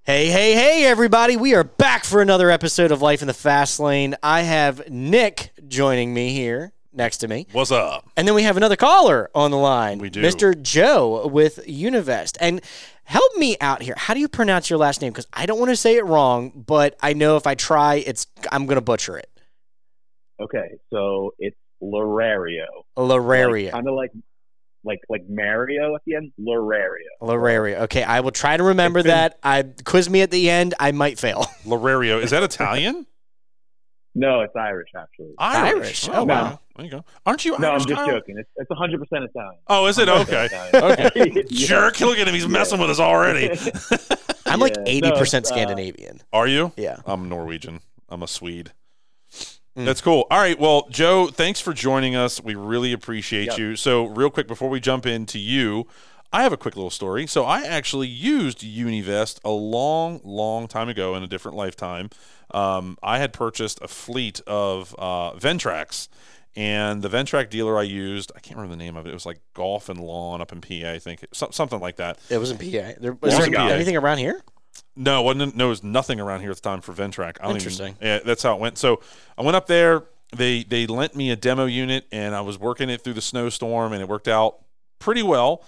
Hey, everybody. We are back for another episode of Life in the Fast Lane. I have Nick joining me here next to me. What's up? And then we have another caller on the line. We do. Mr. Joe with Univest. And help me out here. How do you pronounce your last name? Because I don't want to say it wrong, but I know if I try, I'm going to butcher it. Okay, so it's Lorario. Lorario. Kind of like Mario at the end. Lorario. Lorario. Okay, I will try to remember that. Quiz me at the end. I might fail. Lorario. Is that Italian? No, it's Irish, actually. Irish? Oh, Oh, wow. wow. There you go. Aren't you Irish, No, I'm just Kyle? joking. It's 100% Italian. Oh, is it? Okay. Okay. Jerk. Look at him. He's messing with us already. I'm like Yeah, 80% Scandinavian. Are you? Yeah. I'm Norwegian. I'm a Swede. That's cool. All right. Well, Joe, thanks for joining us. We really appreciate you. So real quick, before we jump into you, I have a quick little story. So I actually used Univest a long time ago in a different lifetime. I had purchased a fleet of Ventracs, and the Ventrac dealer I used, I can't remember the name of it. It was like Golf and Lawn up in PA, I think. Something like that. It was in PA. was Was in there PA. anything around here? No, there was nothing around here at the time for Ventrac. Interesting. Yeah, that's how it went. So I went up there. They lent me a demo unit, and I was working it through the snowstorm, and it worked out pretty well.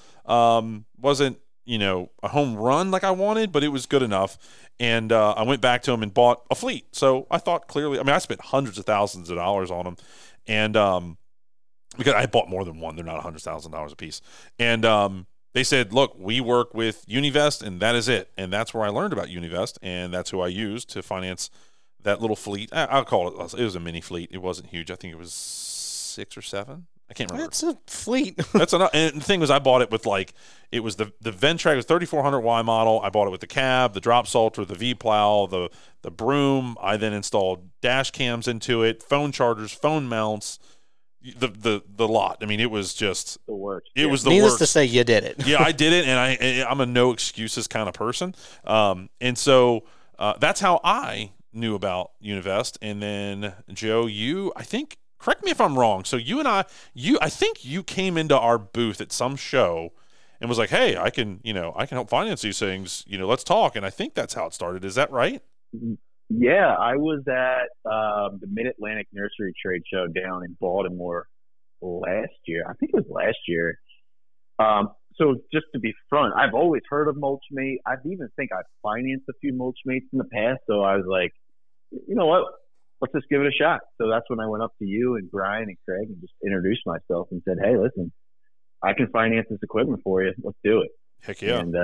Wasn't a home run like I wanted, but it was good enough. And I went back to them and bought a fleet. So I thought clearly. I mean, I spent hundreds of thousands of dollars on them, and because I bought more than one, they're not $100,000 a piece, and they said, look, we work with Univest, and that is it. And that's where I learned about Univest, and that's who I used to finance that little fleet. I'll call it was a mini fleet. It wasn't huge. I think it was 6 or 7. I can't remember. That's a fleet. That's enough. And the thing was, I bought it with it was the Ventrac, was 3400Y model. I bought it with the cab, the drop salter, the V-plow, the broom. I then installed dash cams into it, phone chargers, phone mounts, the lot. I mean, it was just The works. It was the Needless works. to say, you did it. Yeah, I did it, and I'm a no excuses kind of person. And so that's how I knew about Univest. And then Joe, I think, correct me if I'm wrong. So I think you came into our booth at some show and was like, "Hey, I can help finance these things. Let's talk." And I think that's how it started. Is that right? Yeah, I was at the Mid-Atlantic Nursery Trade Show down in Baltimore last year. I think it was last year. So just to be front, I've always heard of Mulchmate. I've financed a few Mulchmates in the past. So I was like, you know what? Let's just give it a shot. So that's when I went up to you and Brian and Craig and just introduced myself and said, hey, listen, I can finance this equipment for you. Let's do it. Heck yeah. And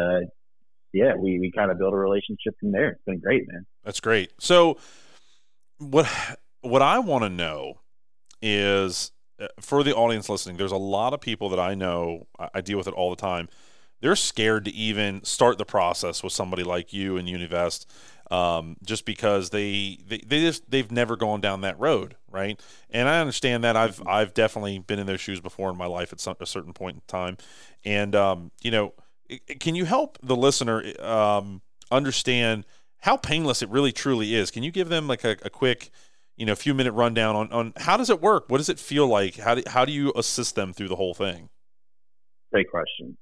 we kind of built a relationship from there. It's been great, man. That's great. So what I want to know is, for the audience listening, there's a lot of people that I know, I deal with it all the time. They're scared to even start the process with somebody like you and Univest, just because they've never gone down that road, right? And I understand that. I've definitely been in those shoes before in my life at a certain point in time, and can you help the listener understand how painless it really truly is? Can you give them like a quick, few minute rundown on how does it work? What does it feel like? How do you assist them through the whole thing? Great question.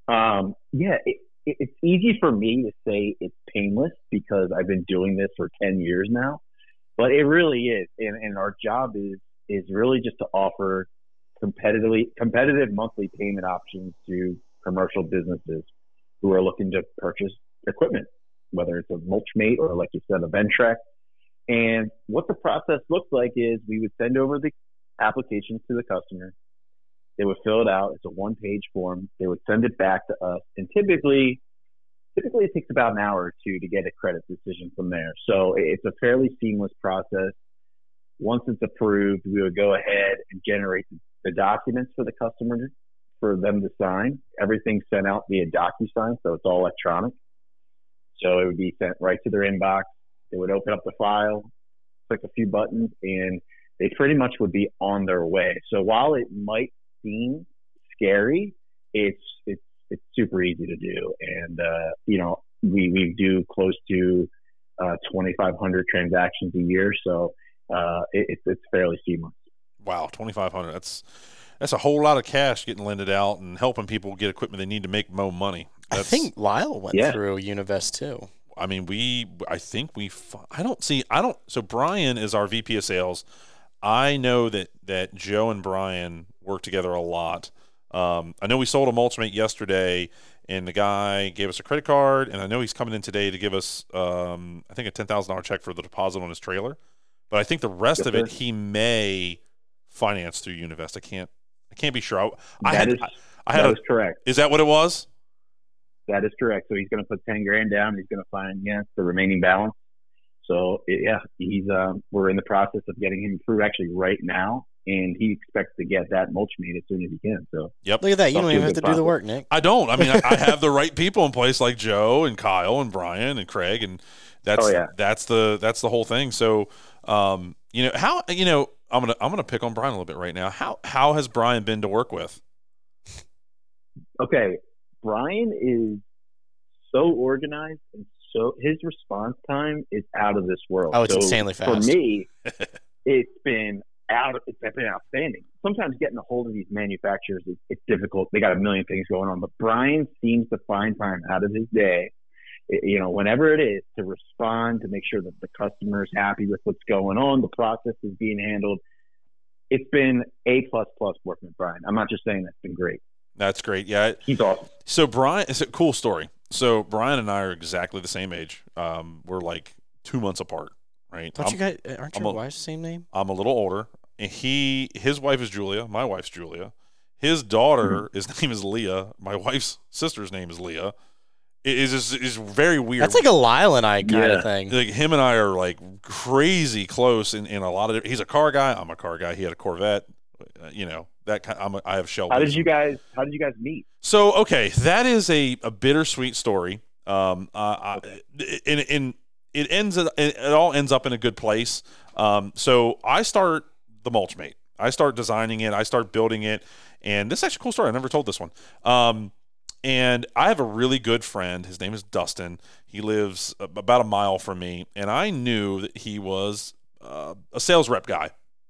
It's easy for me to say it's painless because I've been doing this for 10 years now, but it really is. And our job is really just to offer competitive monthly payment options to commercial businesses who are looking to purchase equipment, whether it's a Mulchmate or, like you said, a Ventrac. And what the process looks like is we would send over the applications to the customer. They would fill it out. It's a one-page form. They would send it back to us. And typically it takes about an hour or two to get a credit decision from there. So it's a fairly seamless process. Once it's approved, we would go ahead and generate the documents for the customer for them to sign. Everything's sent out via DocuSign, so it's all electronic. So it would be sent right to their inbox. They would open up the file, click a few buttons, and they pretty much would be on their way. So while it might seem scary, it's super easy to do. And, we do close to 2,500 transactions a year. So it's fairly seamless. Wow, 2,500. That's a whole lot of cash getting lended out and helping people get equipment they need to make more money. I think Lyle went through Univest too. I mean, so Brian is our VP of sales. I know that Joe and Brian work together a lot. I know we sold a Mulchmate yesterday, and the guy gave us a credit card, and I know he's coming in today to give us, I think, a $10,000 check for the deposit on his trailer. But I think the rest of it he may finance through Univest. I can't be sure. That is correct. Is that what it was? That is correct. So he's going to put $10,000 down. He's going to finance the remaining balance. So he's we're in the process of getting him through actually right now, and he expects to get that Mulchmate as soon as he can. So look at that. You don't even have to do the work, Nick. I don't. I mean, I have the right people in place, like Joe and Kyle and Brian and Craig, and that's the whole thing. So I'm gonna pick on Brian a little bit right now. How has Brian been to work with? Okay, Brian is so organized, and so his response time is out of this world. Oh, it's insanely fast. For me, it's been outstanding. Sometimes getting a hold of these manufacturers it's difficult. They got a million things going on, but Brian seems to find time out of his day, whenever it is, to respond, to make sure that the customer is happy with what's going on, the process is being handled. It's been A++ working with Brian. I'm not just saying that's been great. That's great. Yeah. He's awesome. So Brian, it's a cool story. So Brian and I are exactly the same age. We're like 2 months apart, right? Aren't your wives the same name? I'm a little older. And his wife is Julia. My wife's Julia. His daughter, his name is Leah. My wife's sister's name is Leah. It is very weird. That's like a Lyle and I kind of thing. Like him and I are like crazy close in a lot of. He's a car guy. I'm a car guy. He had a Corvette. That kind. I have Shelby. How did you guys meet? So okay, that is a bittersweet story. It all ends up in a good place. So I start the Mulchmate. I start designing it. I start building it, and this is actually a cool story. I never told this one. And I have a really good friend. His name is Dustin. He lives about a mile from me, and I knew that he was a sales rep guy.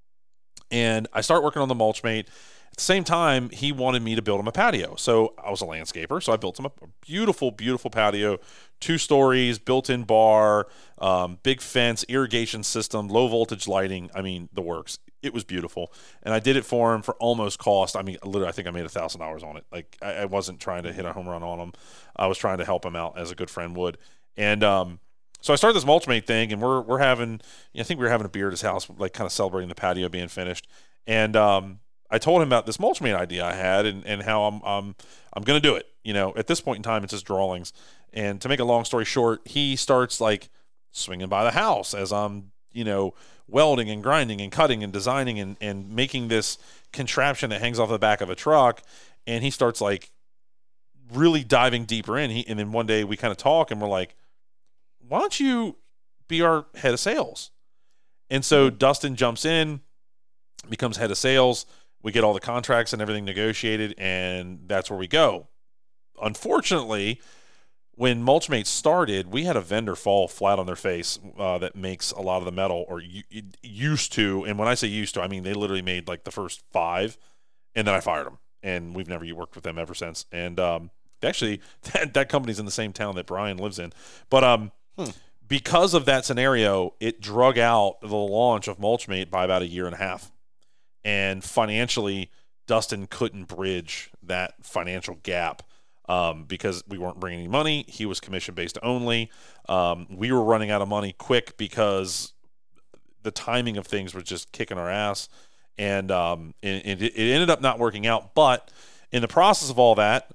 And I start working on the Mulchmate. At the same time, he wanted me to build him a patio. So I was a landscaper, so I built him a beautiful, beautiful patio, 2 stories, built-in bar, big fence, irrigation system, low voltage lighting. I mean, the works. It was beautiful. And I did it for him for almost cost. I mean, literally, I think I made $1,000 on it. Like, I wasn't trying to hit a home run on him. I was trying to help him out as a good friend would. And so I started this Mulchmate thing, and we're having, I think we were having a beer at his house, like kind of celebrating the patio being finished. And I told him about this Mulchmate idea I had and how I'm going to do it. At this point in time, it's just drawings. And to make a long story short, he starts like swinging by the house as I'm, welding and grinding and cutting and designing and making this contraption that hangs off the back of a truck. And he starts like really diving deeper in. And then one day we kind of talk and we're like, why don't you be our head of sales? And so Dustin jumps in, becomes head of sales. We get all the contracts and everything negotiated, and that's where we go. Unfortunately, when Mulchmate started, we had a vendor fall flat on their face that makes a lot of the metal, or used to. And when I say used to, I mean they literally made like the first 5, and then I fired them. And we've never worked with them ever since. And actually, that company's in the same town that Brian lives in. But because of that scenario, it drug out the launch of Mulchmate by about 1.5 years. And financially, Dustin couldn't bridge that financial gap because we weren't bringing any money. He was commission-based only. We were running out of money quick because the timing of things was just kicking our ass. And it ended up not working out. But in the process of all that,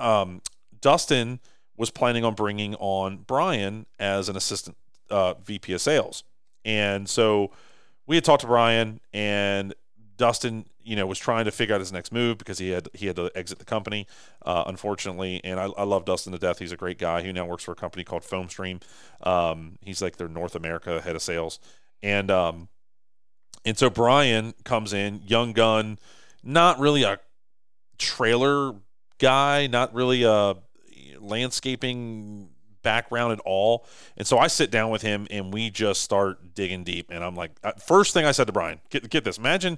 Dustin was planning on bringing on Brian as an assistant VP of sales. And so we had talked to Brian, and Dustin, was trying to figure out his next move because he had to exit the company, unfortunately. And I love Dustin to death. He's a great guy. He now works for a company called FoamStream. He's like their North America head of sales. And so Brian comes in, young gun, not really a trailer guy, not really a landscaping background at all. And so I sit down with him and we just start digging deep. And I'm like, first thing I said to Brian, get this. Imagine,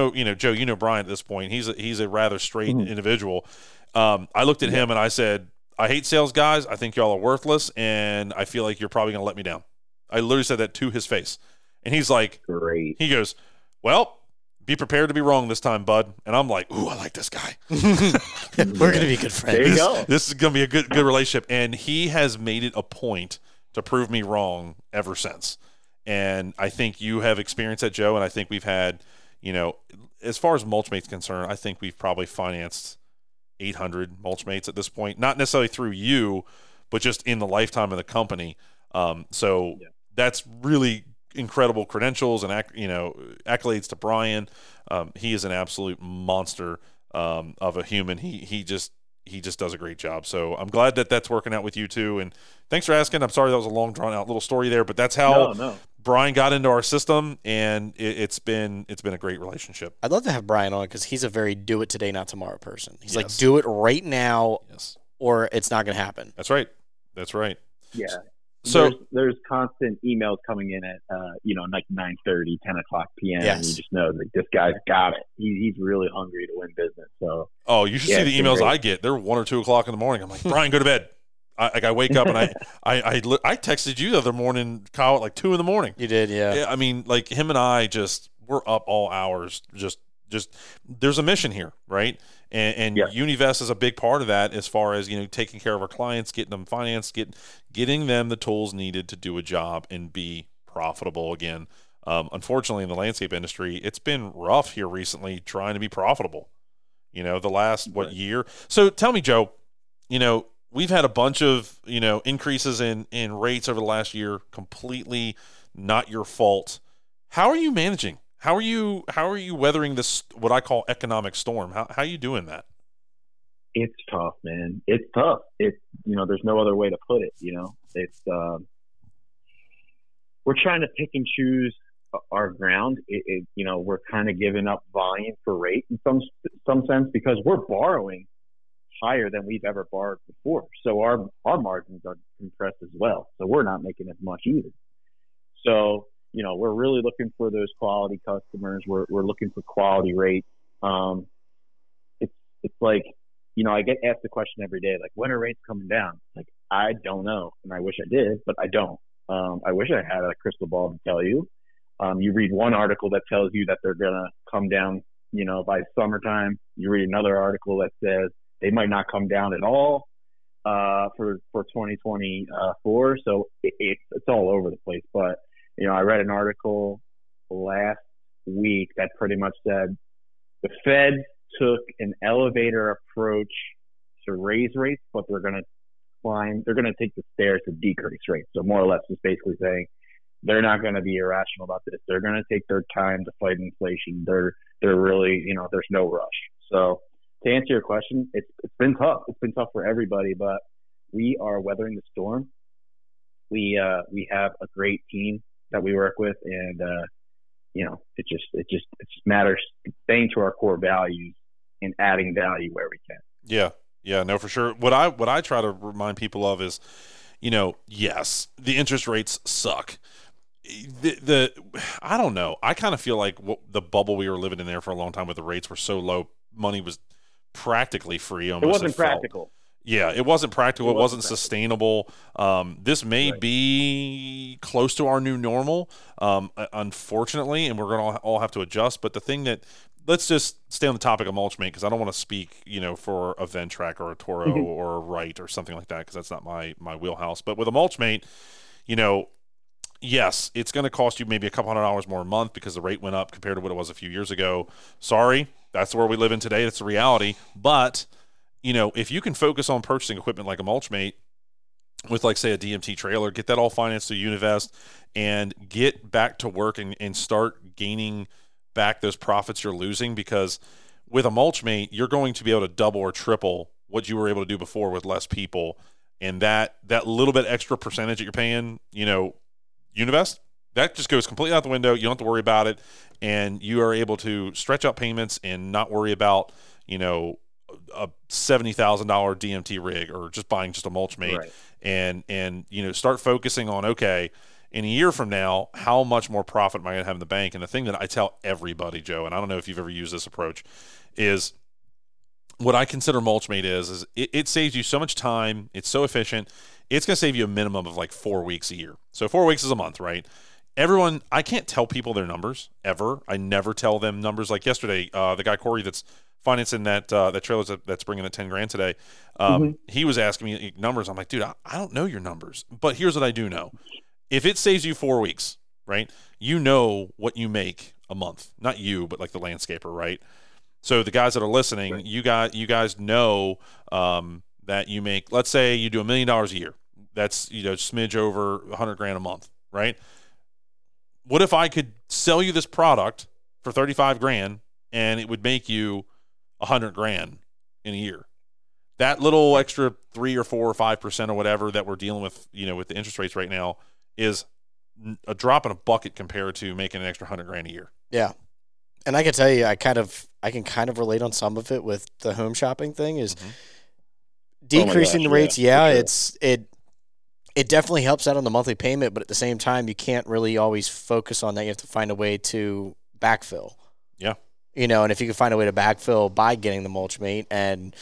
Joe, Brian at this point. He's a rather straight individual. I looked at him and I said, I hate sales guys. I think y'all are worthless, and I feel like you're probably going to let me down. I literally said that to his face. And he's like, Great. he goes, well, be prepared to be wrong this time, bud. And I'm like, ooh, I like this guy. We're going to be good friends. There you go. This is going to be a good relationship. And he has made it a point to prove me wrong ever since. And I think you have experienced that, Joe, and I think we've had, as far as Mulchmate's concerned, I think we've probably financed 800 Mulchmates at this point, not necessarily through you, but just in the lifetime of the company. So that's really incredible credentials and accolades to Brian. He is an absolute monster of a human. He just does a great job. So I'm glad that that's working out with you too. And thanks for asking. I'm sorry that was a long drawn out little story there, but that's how Brian got into our system, and it's been a great relationship. I'd love to have Brian on because he's a very do it today, not tomorrow person. He's like, do it right now, or it's not going to happen. That's right. Yeah. So there's constant emails coming in at like 9:30, 10 o'clock p.m. Yes. And you just know that this guy's got it. He's really hungry to win business. So you should see the emails I get. They're 1 or 2 o'clock in the morning. I'm like, Brian, go to bed. I wake up and I texted you the other morning, Kyle, at like 2 in the morning. You did, yeah. I mean, like him and I we're up all hours. Just there's a mission here, right? And Univest is a big part of that, as far as taking care of our clients, getting them financed, getting them the tools needed to do a job and be profitable again. Unfortunately, in the landscape industry, it's been rough here recently trying to be profitable. The last year. So tell me, Joe. We've had a bunch of increases in rates over the last year. Completely not your fault. How are you managing? How are you weathering this, what I call economic storm? How are you doing that? It's tough, man. It's tough. It's there's no other way to put it. It's we're trying to pick and choose our ground. We're kind of giving up volume for rate in some sense because we're borrowing higher than we've ever borrowed before. So our margins are compressed as well. So we're not making as much either. So we're really looking for those quality customers. We're looking for quality rates. It's like, I get asked the question every day, like, when are rates coming down? Like, I don't know. And I wish I did, but I don't. I wish I had a crystal ball to tell you. You read one article that tells you that they're going to come down, by summertime. You read another article that says they might not come down at all for 2024. So it's all over the place. But I read an article last week that pretty much said the Fed took an elevator approach to raise rates, but they're going to take the stairs to decrease rates. So more or less just basically saying they're not going to be irrational about this. They're going to take their time to fight inflation. They're really, there's no rush. So to answer your question, it's been tough. It's been tough for everybody, but we are weathering the storm. We have a great team that we work with, and it just matters staying to our core values and adding value where we can. Yeah, no, for sure. What I try to remind people of is, yes, the interest rates suck. I don't know. I kind of feel like the bubble we were living in there for a long time, with the rates were so low, money was practically free. Almost, it wasn't practical. Yeah, it wasn't practical. It wasn't sustainable. This may be close to our new normal, unfortunately, and we're going to all have to adjust. But the thing that, let's just stay on the topic of Mulchmate, because I don't want to speak, for a Ventrac or a Toro or a Wright or something like that, because that's not my wheelhouse. But with a Mulchmate, yes, it's going to cost you maybe a couple $100 more a month because the rate went up compared to what it was a few years ago. Sorry, that's the world we live in today. That's the reality. But if you can focus on purchasing equipment like a Mulchmate with, like, say, a DMT trailer, get that all financed through Univest, and get back to work and start gaining back those profits you're losing, because with a Mulchmate, you're going to be able to double or triple what you were able to do before with less people. And that little bit extra percentage that you're paying, Univest, that just goes completely out the window. You don't have to worry about it. And you are able to stretch out payments and not worry about, a $70,000 DMT rig, or just buying just a Mulchmate, right. and start focusing on, okay, in a year from now, how much more profit am I going to have in the bank? And the thing that I tell everybody, Joe, and I don't know if you've ever used this approach, is what I consider Mulchmate is it saves you so much time. It's so efficient. It's going to save you a minimum of like 4 weeks a year. So 4 weeks is a month, right? Everyone, I can't tell people their numbers ever. I never tell them numbers. Like yesterday, the guy Corey that's financing that trailer that's bringing the 10 grand today, he was asking me numbers. I'm like, dude, I don't know your numbers, but here's what I do know. If it saves you 4 weeks, right? You know what you make a month. Not you, but like the landscaper, right? So the guys that are listening, right. you guys know that you make, let's say you do $1 million a year. That's, smidge over 100 grand a month, right? What if I could sell you this product for 35 grand and it would make you 100 grand in a year? That little extra 3 or 4 or 5% or whatever that we're dealing with, with the interest rates right now is a drop in a bucket compared to making an extra 100 grand a year. Yeah. And I can tell you, I can kind of relate on some of it with the home shopping thing is decreasing the rates. Yeah, sure. It definitely helps out on the monthly payment, but at the same time, you can't really always focus on that. You have to find a way to backfill. Yeah. And if you can find a way to backfill by getting the Mulchmate and,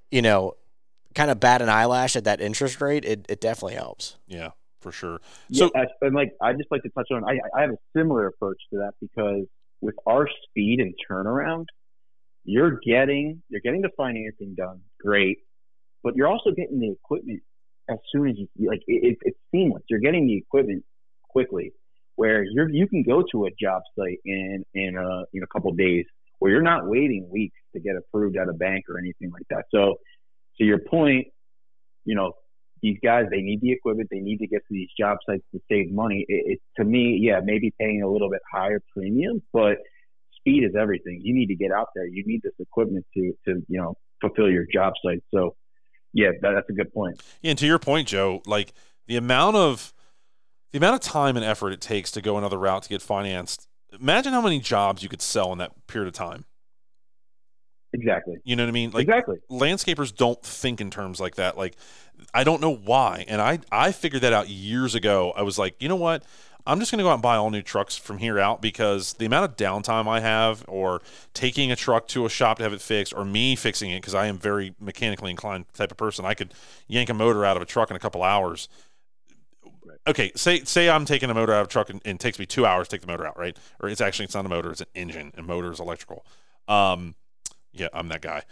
kind of bat an eyelash at that interest rate, it definitely helps. Yeah, for sure. So, and I just like to touch on, I have a similar approach to that because with our speed and turnaround, you're getting the financing done, great, but you're also getting the equipment as soon as it's seamless. You're getting the equipment quickly, where you can go to a job site in a couple of days, where you're not waiting weeks to get approved at a bank or anything like that. So to your point, these guys, they need the equipment, they need to get to these job sites to save money. It to me, yeah, maybe paying a little bit higher premium, but speed is everything. You need to get out there. You need this equipment to fulfill your job site. So yeah, that's a good point. Yeah, and to your point, Joe, like the amount of time and effort it takes to go another route to get financed. Imagine how many jobs you could sell in that period of time. Exactly. You know what I mean? Like, exactly. Landscapers don't think in terms like that. Like, I don't know why. And I figured that out years ago. I was like, you know what? I'm just going to go out and buy all new trucks from here out, because the amount of downtime I have, or taking a truck to a shop to have it fixed, or me fixing it, because I am very mechanically inclined type of person. I could yank a motor out of a truck in a couple hours. Okay, say I'm taking a motor out of a truck and it takes me 2 hours to take the motor out, right? Or it's not a motor, it's an engine, and motor is electrical. Yeah, I'm that guy.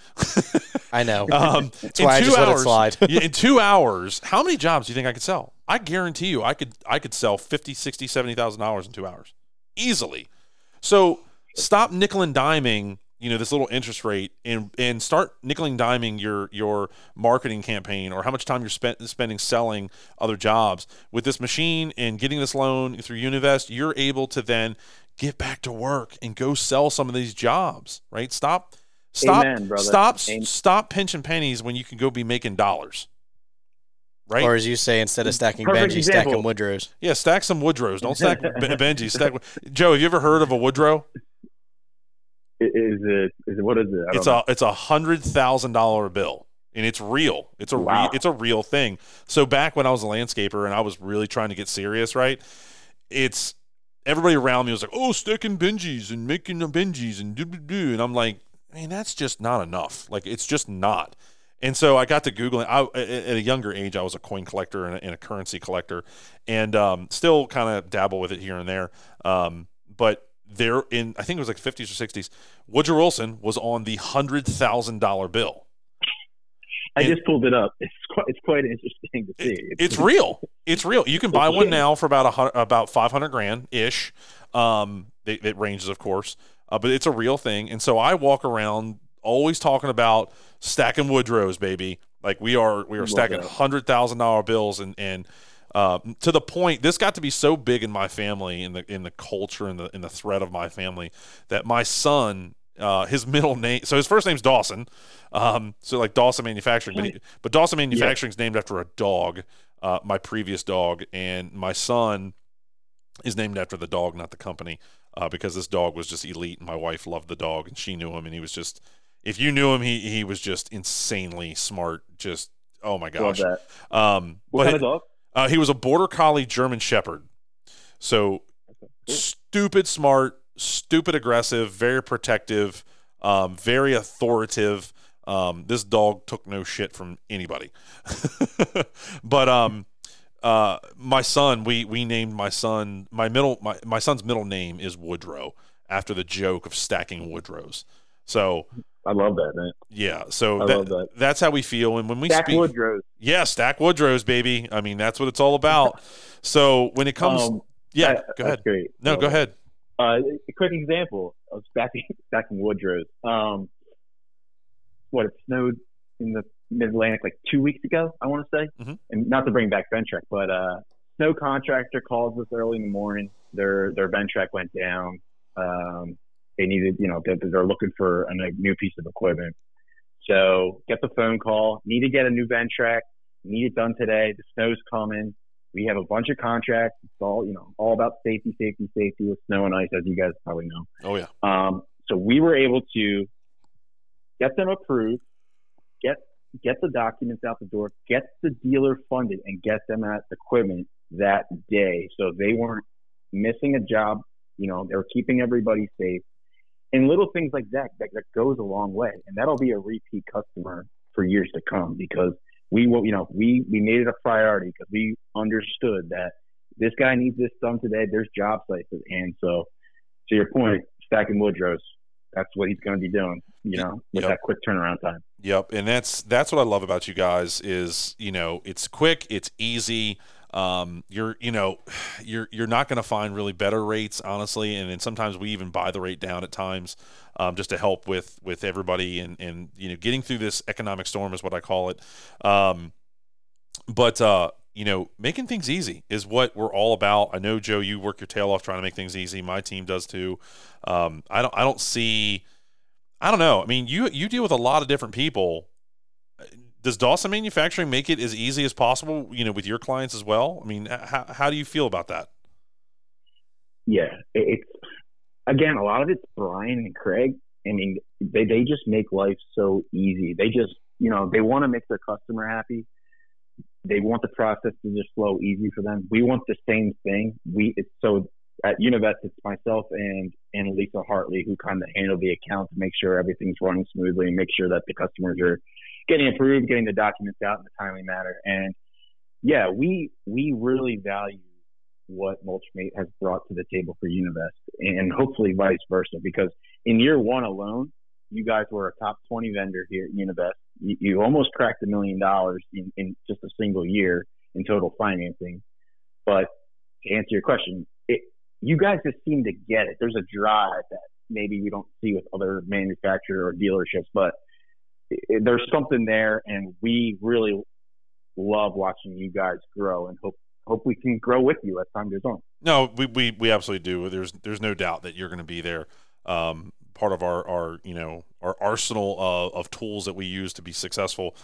I know. That's why I just let it slide. In 2 hours, how many jobs do you think I could sell? I guarantee you I could sell $50,000, $60,000, $70,000 in 2 hours. Easily. So stop nickel and diming, this little interest rate, and start nickel and diming your marketing campaign, or how much time you're spending selling other jobs. With this machine and getting this loan through Univest, you're able to then get back to work and go sell some of these jobs, right? Stop Amen, brother. Stop pinching pennies when you can go be making dollars. Right? Or as you say, instead of stacking Benji, stack them Woodrows. Yeah, stack some Woodrows. Don't stack Benji. Joe, have you ever heard of a Woodrow? Is it what is it? It's a $100,000 bill, and it's real. It's a real thing. So back when I was a landscaper and I was really trying to get serious, right? It's everybody around me was like, "Oh, stacking Benjis and making the Benjis and do," and I'm like, man, that's just not enough. Like, it's just not. And so I got to Googling. At a younger age, I was a coin collector and a currency collector, and still kind of dabble with it here and there. But there, I think it was like 50s or 60s, Woodrow Wilson was on the $100,000 bill. I just pulled it up. It's quite interesting to see. It's real. It's real. You can buy one now for about 500 grand ish. It ranges, of course. But it's a real thing. And so I walk around always talking about stacking Woodrows, baby. Like we are stacking $100,000 bills, and to the point, this got to be so big in my family, in the culture, in the thread of my family, that my son, his middle name, so his first name's Dawson, so like Dawson Manufacturing, but Dawson Manufacturing is named after a dog, my previous dog, and my son is named after the dog, not the company. Because this dog was just elite, and my wife loved the dog, and she knew him, and he was just, if you knew him, he was just insanely smart. Just, oh my gosh. Love that. What kind of dog? He was a Border Collie German Shepherd. So stupid smart, stupid aggressive, very protective, very authoritative. This dog took no shit from anybody. But my son, we named my son my son's middle name is Woodrow after the joke of stacking Woodrows. So I love that, man. Yeah, so love that. That's how we feel. And when we stack speak, Woodrows. Yeah, stack Woodrows, baby. I mean, that's what it's all about. So when it comes, go ahead. That's great. No, go ahead. A quick example of stacking Woodrows. It snowed in the Mid-Atlantic like 2 weeks ago, I want to say. Mm-hmm. And not to bring back Ventrac, but snow contractor calls us early in the morning. Their Ventrac went down. They needed, they're looking for a new piece of equipment. So get the phone call. Need to get a new Ventrac. Need it done today. The snow's coming. We have a bunch of contracts. It's all about safety with snow and ice, as you guys probably know. Oh yeah. So we were able to get them approved, get the documents out the door, get the dealer funded, and get them at equipment that day. So they weren't missing a job. They were keeping everybody safe. And little things like that goes a long way. And that'll be a repeat customer for years to come, because we made it a priority because we understood that this guy needs this done today. There's job sites. And so, to your point, stacking Woodrows, that's what he's going to be doing, with that quick turnaround time. Yep. And that's what I love about you guys is, it's quick, it's easy. You're not going to find really better rates, honestly. And then sometimes we even buy the rate down at times, just to help with everybody and getting through this economic storm is what I call it. But making things easy is what we're all about. I know, Joe, you work your tail off trying to make things easy. My team does too. I don't know. I mean, you deal with a lot of different people. Does Dawson Manufacturing make it as easy as possible, with your clients as well? I mean, how do you feel about that? Yeah, it's again, a lot of it's Brian and Craig. I mean, they just make life so easy. They just, they want to make their customer happy. They want the process to just flow easy for them. We want the same thing. So at Univest, it's myself and Lisa Hartley who kind of handle the account to make sure everything's running smoothly and make sure that the customers are getting approved, getting the documents out in a timely manner. And yeah, we really value what Mulchmate has brought to the table for Univest, and hopefully vice versa, because in year one alone, you guys were a top 20 vendor here at Univest. You almost cracked $1 million in just a single year in total financing. But to answer your question, you guys just seem to get it. There's a drive that maybe we don't see with other manufacturer or dealerships, but there's something there, and we really love watching you guys grow, and hope we can grow with you as time goes on. No, we absolutely do. There's no doubt that you're going to be there. Part of our arsenal of tools that we use to be successful.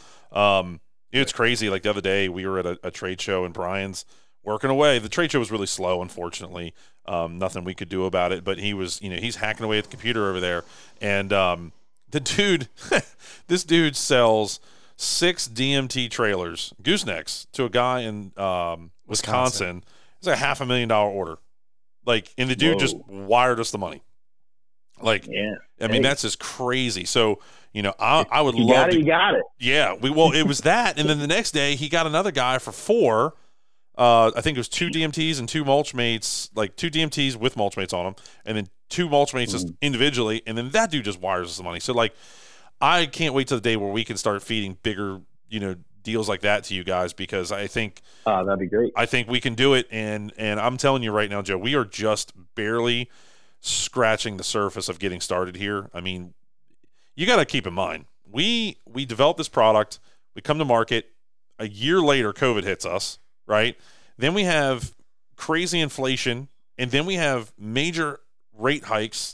It's crazy. Like the other day, we were at a trade show, and Brian's working away. The trade show was really slow, unfortunately. Nothing we could do about it. But he was, he's hacking away at the computer over there, and the dude, this dude sells 6 DMT trailers, goosenecks, to a guy in Wisconsin. It's like a $500,000 order. Like, and the dude just wired us the money. Like, yeah. I mean, that's just crazy. So, I would love You got it. Yeah. It was that. And then the next day he got another guy for 4. I think it was 2 DMTs and 2 Mulchmates, like 2 DMTs with Mulchmates on them, and then 2 Mulchmates just individually. And then that dude just wires us the money. So, like, I can't wait till the day where we can start feeding bigger, deals like that to you guys, because I think that'd be great. I think we can do it. And I'm telling you right now, Joe, we are just barely scratching the surface of getting started here. I mean, you got to keep in mind, we developed this product, we come to market, a year later COVID hits us, right? Then we have crazy inflation, and then we have major rate hikes,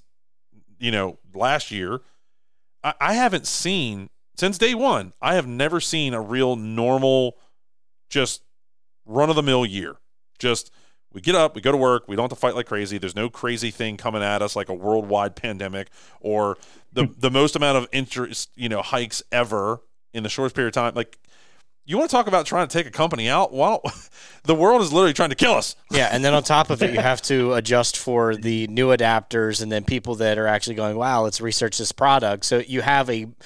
last year. I haven't seen, since day one, I have never seen a real normal, just run-of-the-mill year. Just, we get up, we go to work, we don't have to fight like crazy. There's no crazy thing coming at us like a worldwide pandemic or the most amount of interest, hikes ever in the shortest period of time. Like, you want to talk about trying to take a company out? Well, the world is literally trying to kill us. Yeah, and then on top of it, you have to adjust for the new adapters and then people that are actually going, wow, let's research this product. So you have a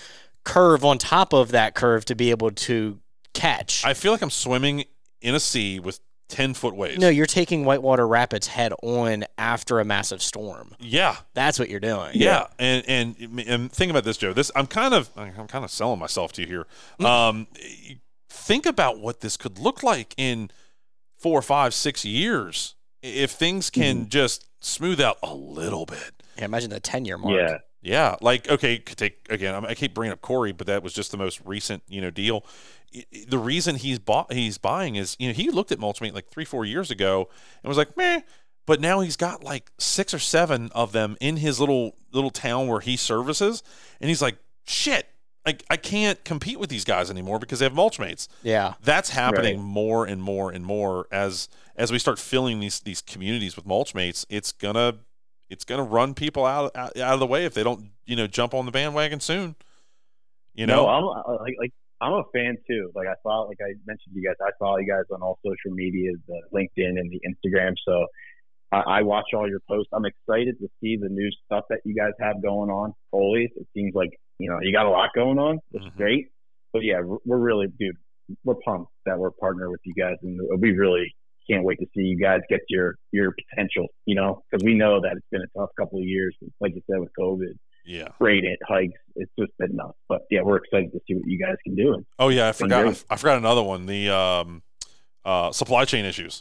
curve on top of that curve to be able to catch. I feel like I'm swimming in a sea with 10-foot waves. No, you're taking Whitewater Rapids head on after a massive storm. Yeah, that's what you're doing. Yeah, and think about this, Joe. I'm kind of selling myself to you here. Think about what this could look like in 4, 5, 6 years if things can just smooth out a little bit. Yeah, imagine the 10-year mark. Yeah. Like, okay, take again. I keep bringing up Corey, but that was just the most recent, deal. The reason he's buying is, he looked at Mulchmate like 3-4 years ago and was like, meh. But now he's got like 6 or 7 of them in his little town where he services, and he's like, shit. I can't compete with these guys anymore because they have Mulchmates. Yeah, that's happening more and more and more as we start filling these communities with Mulchmates. It's gonna run people out of the way if they don't jump on the bandwagon soon. No, I'm a fan too. Like I mentioned to you guys, I follow you guys on all social media, the LinkedIn and the Instagram. So I watch all your posts. I'm excited to see the new stuff that you guys have going on. Always, it seems like you got a lot going on, which is great. But yeah, we're pumped that we're partnered with you guys, and we really can't wait to see you guys get your potential. Because we know that it's been a tough couple of years, like you said, with COVID. Yeah, rate hikes. It's just been nuts. But yeah, we're excited to see what you guys can do. Oh yeah, I forgot another one. The supply chain issues.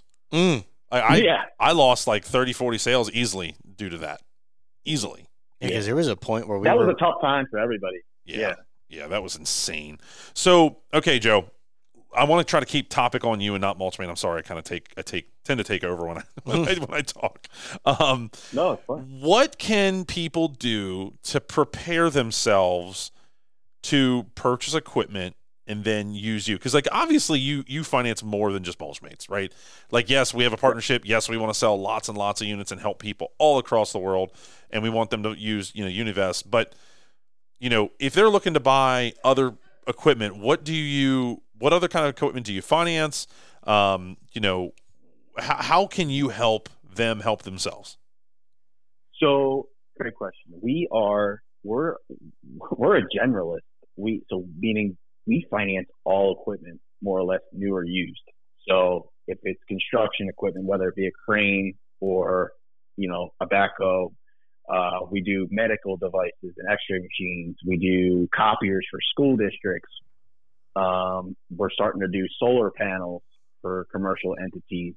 I lost like 30, 40 sales easily due to that. Easily. Because there was a point where was a tough time for everybody. Yeah, that was insane. So, okay, Joe, I want to try to keep topic on you and not Mulchmate. I'm sorry, I tend to take over when I talk. No, it's fine. What can people do to prepare themselves to purchase equipment and then use you? Because, like, obviously you finance more than just Mulchmates, right? Like, yes, we have a partnership. Yes, we want to sell lots and lots of units and help people all across the world, and we want them to use, Univest. But, if they're looking to buy other equipment, what other kind of equipment do you finance? How can you help them help themselves? So, great question. We're a generalist. Meaning we finance all equipment, more or less, new or used. So if it's construction equipment, whether it be a crane or, a backhoe, we do medical devices and x-ray machines. We do copiers for school districts. We're starting to do solar panels for commercial entities.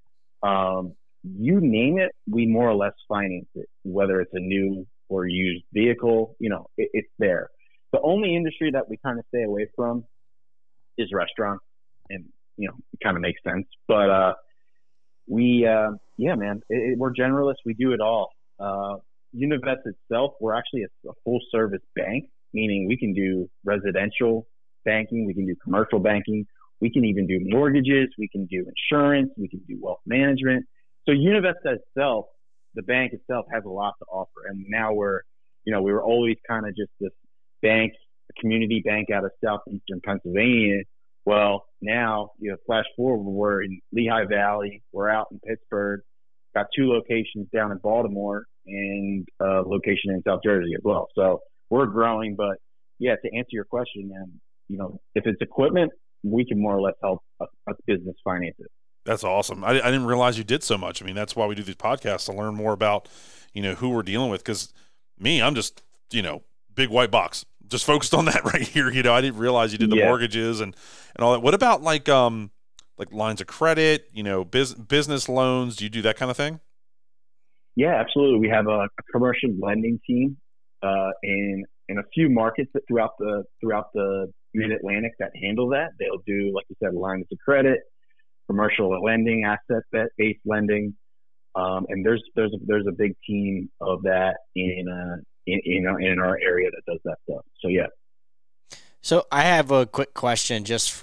You name it, we more or less finance it, whether it's a new or used vehicle, it's there. The only industry that we kind of stay away from is restaurants, and it kind of makes sense. But we're generalists. We do it all. Univest itself, we're actually a full service bank, meaning we can do residential banking, we can do commercial banking, we can even do mortgages, we can do insurance, we can do wealth management. So Univest itself, the bank itself, has a lot to offer. And now we were always kind of just this bank, a community bank out of southeastern Pennsylvania. Well, now flash forward, we're in Lehigh Valley, we're out in Pittsburgh, got 2 locations down in Baltimore, and a location in South Jersey as well. So we're growing, but yeah, to answer your question, if it's equipment, we can more or less help a business finance it. That's awesome. I didn't realize you did so much. I mean, that's why we do these podcasts, to learn more about, who we're dealing with. Because I'm just, big white box, just focused on that right here. I didn't realize you did the mortgages and all that. What about like lines of credit, business loans? Do you do that kind of thing? Yeah, absolutely. We have a commercial lending team in a few markets throughout the Mid-Atlantic that handle that. They'll do, like you said, lines of credit, commercial lending, asset-based lending, and there's a big team of that in our area that does that stuff. So yeah. So I have a quick question,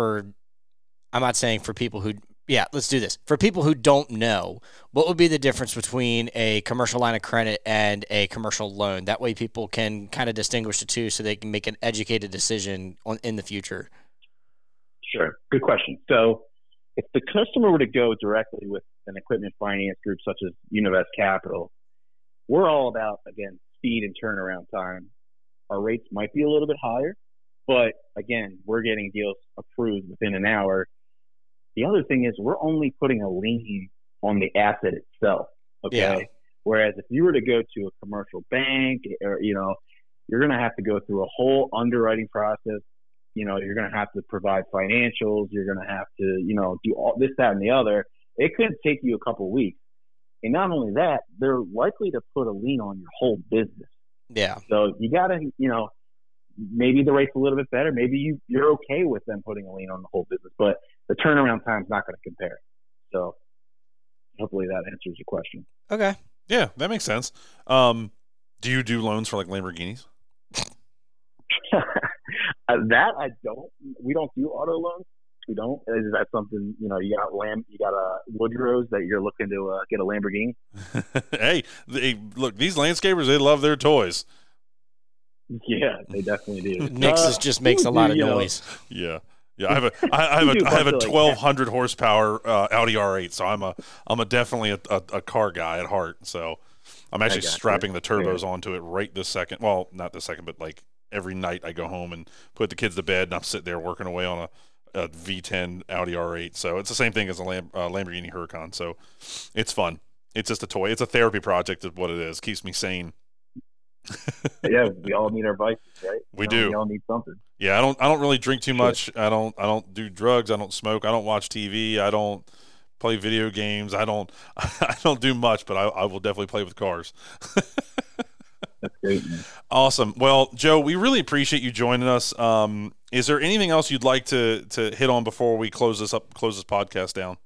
I'm not saying for people who. Yeah, let's do this. For people who don't know, what would be the difference between a commercial line of credit and a commercial loan? That way people can kind of distinguish the two so they can make an educated decision in the future. Sure. Good question. So if the customer were to go directly with an equipment finance group such as Univest Capital, we're all about, again, speed and turnaround time. Our rates might be a little bit higher, But again, we're getting deals approved within an hour. The other thing is we're only putting a lien on the asset itself. Okay. Yeah. Whereas if you were to go to a commercial bank or, you're going to have to go through a whole underwriting process. You're going to have to provide financials. You're going to have to, do all this, that, and the other. It could take you a couple of weeks. And not only that, they're likely to put a lien on your whole business. Yeah. So you got to, maybe the rate's a little bit better. Maybe you're okay with them putting a lien on the whole business, but the turnaround time's not going to compare. So hopefully that answers your question. Okay. Yeah, that makes sense. Do you do loans for like Lamborghinis? That I don't. We don't do auto loans. We don't. Is that something, you got a Woodrow's that you're looking to get a Lamborghini? Hey, look, these landscapers, they love their toys. Yeah, they definitely do. Nix's just makes a lot of noise. Yeah. Yeah, I have a 1,200 horsepower Audi R8, so I'm definitely a car guy at heart. So I'm actually strapping the turbos onto it right this second. Well, not this second, but like every night I go home and put the kids to bed, and I'm sitting there working away on a V10 Audi R8. So it's the same thing as a Lamborghini Huracan. So it's fun. It's just a toy. It's a therapy project, is what it is. Keeps me sane. Yeah, we all need our vices, right? We do. We all need something. Yeah, I don't really drink too much. I don't do drugs. I don't smoke. I don't watch TV. I don't play video games. I don't do much, but I will definitely play with cars. That's great, man. Awesome. Well, Joe, we really appreciate you joining us. Is there anything else you'd like to hit on before we close this podcast down?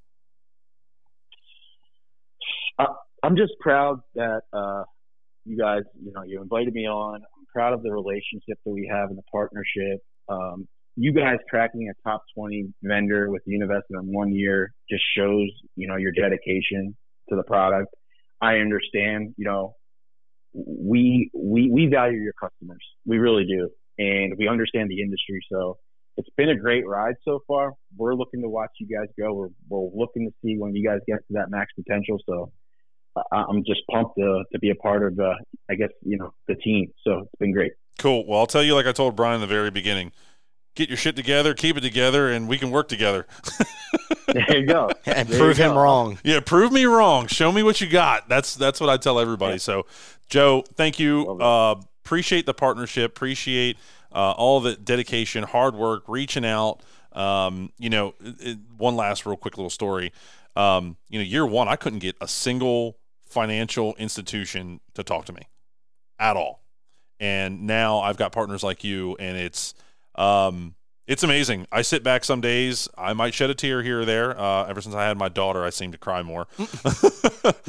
I'm just proud that you guys, you invited me on. I'm proud of the relationship that we have and the partnership. You guys cracking a top 20 vendor with Univest in 1 year just shows, your dedication to the product. I understand, we value your customers. We really do. And we understand the industry. So it's been a great ride so far. We're looking to watch you guys go. We're looking to see when you guys get to that max potential. So I'm just pumped to be a part of, the team. So it's been great. Cool. Well, I'll tell you, like I told Brian in the very beginning, get your shit together, keep it together, and we can work together. There you go. And prove him wrong. Yeah, prove me wrong. Show me what you got. That's what I tell everybody. Yeah. So, Joe, thank you. Appreciate the partnership. Appreciate all the dedication, hard work, reaching out. One last real quick little story. Year one, I couldn't get a single financial institution to talk to me at all. And now I've got partners like you, and it's amazing. I sit back some days, I might shed a tear here or there. Ever since I had my daughter, I seem to cry more. But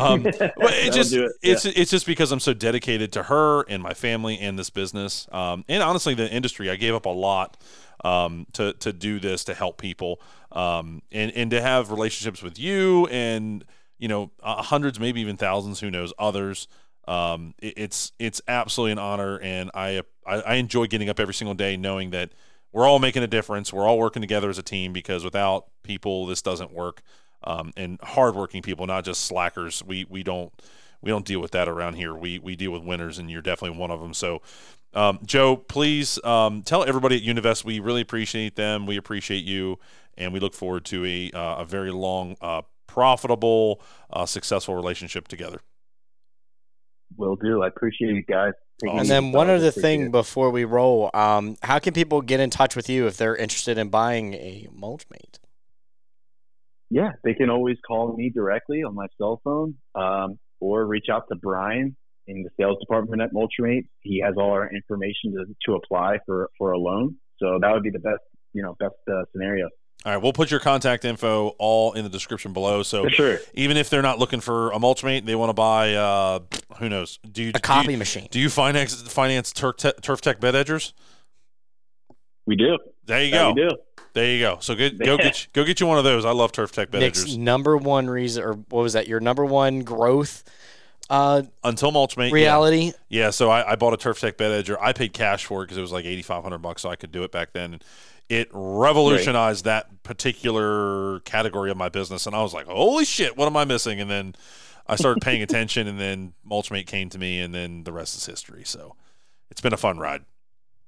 it's just because I'm so dedicated to her and my family and this business. And honestly, the industry, I gave up a lot to do this, to help people, and to have relationships with you and, hundreds, maybe even thousands, who knows, others. It's absolutely an honor. And I enjoy getting up every single day knowing that we're all making a difference. We're all working together as a team, because without people, this doesn't work. And hardworking people, not just slackers. We don't deal with that around here. We deal with winners, and you're definitely one of them. So, Joe, please tell everybody at Univest we really appreciate them. We appreciate you, and we look forward to a very long, profitable, successful relationship together. Will do. I appreciate you guys. And then one other thing before we roll, how can people get in touch with you if they're interested in buying a Mulchmate? Yeah, they can always call me directly on my cell phone, or reach out to Brian in the sales department at Mulchmate. He has all our information to apply for a loan. So that would be the best scenario. All right, we'll put your contact info all in the description below. So for sure. Even if they're not looking for a Mulchmate, they want to buy, who knows? A copy machine. Do you finance Turf Tech bed edgers? We do. There you go. We do. There you go. So go get you one of those. I love Turf Tech bed edgers. Number one reason, or what was that? Your number one growth until Mulchmate reality. Yeah. So I bought a Turf Tech bed edger. I paid cash for it because it was like $8,500, so I could do it back then. It revolutionized that particular category of my business, and I was like, "Holy shit, what am I missing?" And then I started paying attention, and then Mulchmate came to me, and then the rest is history. So it's been a fun ride.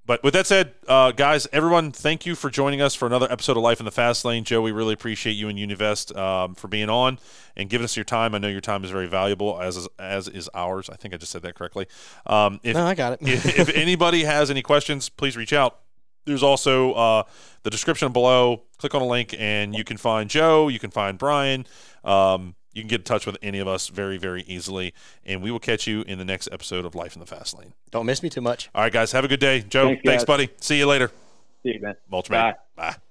But with that said, guys, everyone, thank you for joining us for another episode of Life in the Fast Lane. Joe, we really appreciate you and Univest for being on and giving us your time. I know your time is very valuable, as is ours. I think I just said that correctly. No, I got it. if anybody has any questions, please reach out. There's also the description below. Click on a link, and you can find Joe. You can find Brian. You can get in touch with any of us very, very easily, and we will catch you in the next episode of Life in the Fast Lane. Don't miss me too much. All right, guys, have a good day. Joe, thanks buddy. See you later. See you, man. Mulchman. Bye. Bye.